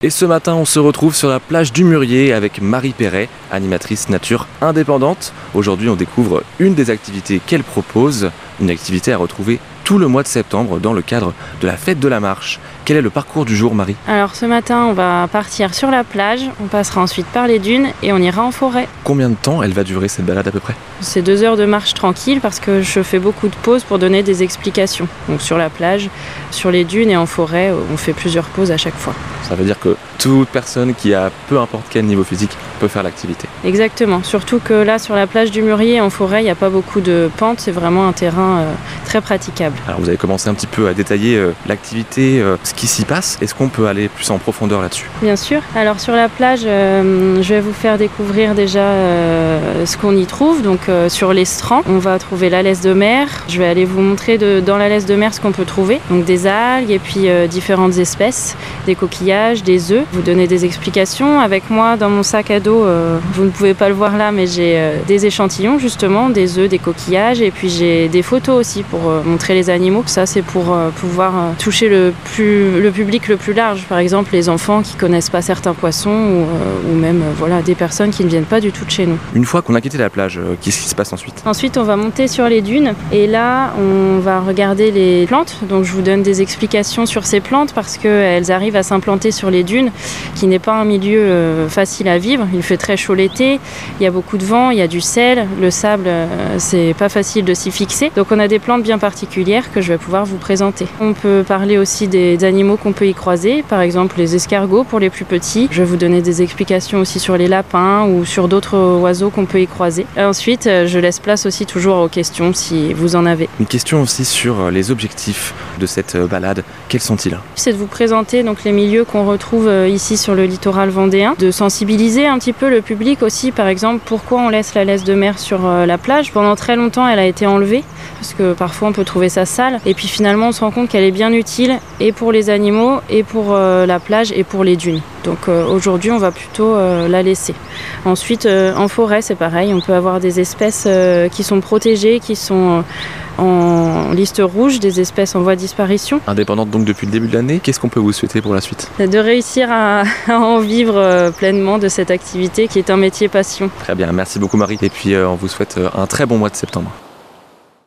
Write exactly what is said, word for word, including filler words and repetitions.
Et ce matin, on se retrouve sur la plage du Murier avec Marie Perret, animatrice nature indépendante. Aujourd'hui, on découvre une des activités qu'elle propose, une activité à retrouver tout le mois de septembre dans le cadre de la fête de la marche. Quel est le parcours du jour, Marie? Alors ce matin, on va partir sur la plage, on passera ensuite par les dunes et on ira en forêt. Combien de temps elle va durer cette balade à peu près? C'est deux heures de marche tranquille parce que je fais beaucoup de pauses pour donner des explications. Donc sur la plage, sur les dunes et en forêt, on fait plusieurs pauses à chaque fois. Ça veut dire que toute personne qui a peu importe quel niveau physique peut faire l'activité. Exactement, surtout que là sur la plage du Murier, en forêt, il n'y a pas beaucoup de pentes, c'est vraiment un terrain euh, très praticable. Alors vous avez commencé un petit peu à détailler euh, l'activité, euh, ce qui s'y passe. Est-ce qu'on peut aller plus en profondeur là-dessus? Bien sûr. Alors sur la plage, euh, je vais vous faire découvrir déjà euh, ce qu'on y trouve. Donc euh, sur l'estran, on va trouver la laisse de mer. Je vais aller vous montrer de, dans la laisse de mer ce qu'on peut trouver. Donc des algues et puis euh, différentes espèces, des coquillages, des œufs. Vous donner des explications. Avec moi, dans mon sac à dos, euh, vous ne pouvez pas le voir là, mais j'ai euh, des échantillons justement, des œufs, des coquillages, et puis j'ai des photos aussi pour euh, montrer les animaux. Ça, c'est pour euh, pouvoir euh, toucher le, plus, le public le plus large. Par exemple, les enfants qui connaissent pas certains poissons, ou, euh, ou même euh, voilà, des personnes qui ne viennent pas du tout de chez nous. Une fois qu'on a quitté la plage, euh, qu'est-ce qui se passe ensuite? Ensuite, on va monter sur les dunes, et là, on va regarder les plantes. Donc, je vous donne des explications sur ces plantes parce qu'elles arrivent à s'implanter sur les dunes, qui n'est pas un milieu euh, facile à vivre. Il fait très chaud l'été, il y a beaucoup de vent, il y a du sel, le sable, euh, c'est pas facile de s'y fixer. Donc on a des plantes bien particulières que je vais pouvoir vous présenter. On peut parler aussi des animaux qu'on peut y croiser, par exemple les escargots pour les plus petits. Je vais vous donner des explications aussi sur les lapins ou sur d'autres oiseaux qu'on peut y croiser. Et ensuite, je laisse place aussi toujours aux questions si vous en avez. Une question aussi sur les objectifs de cette balade. Quels sont-ils? C'est de vous présenter donc les milieux qu'on retrouve ici sur le littoral vendéen, de sensibiliser un petit peu le public aussi, par exemple, pourquoi on laisse la laisse de mer sur la plage. Pendant très longtemps, elle a été enlevée, parce que parfois on peut trouver ça sale, et puis finalement on se rend compte qu'elle est bien utile, et pour les animaux, et pour euh, la plage, et pour les dunes. Donc euh, aujourd'hui, on va plutôt euh, la laisser. Ensuite, euh, en forêt, c'est pareil, on peut avoir des espèces euh, qui sont protégées, qui sont euh, en liste rouge, des espèces en voie de disparition. Indépendante donc depuis le début de l'année, qu'est-ce qu'on peut vous souhaiter pour la suite? De réussir à, à en vivre euh, pleinement de cette activité qui est un métier passion. Très bien, merci beaucoup Marie, et puis euh, on vous souhaite euh, un très bon mois de septembre.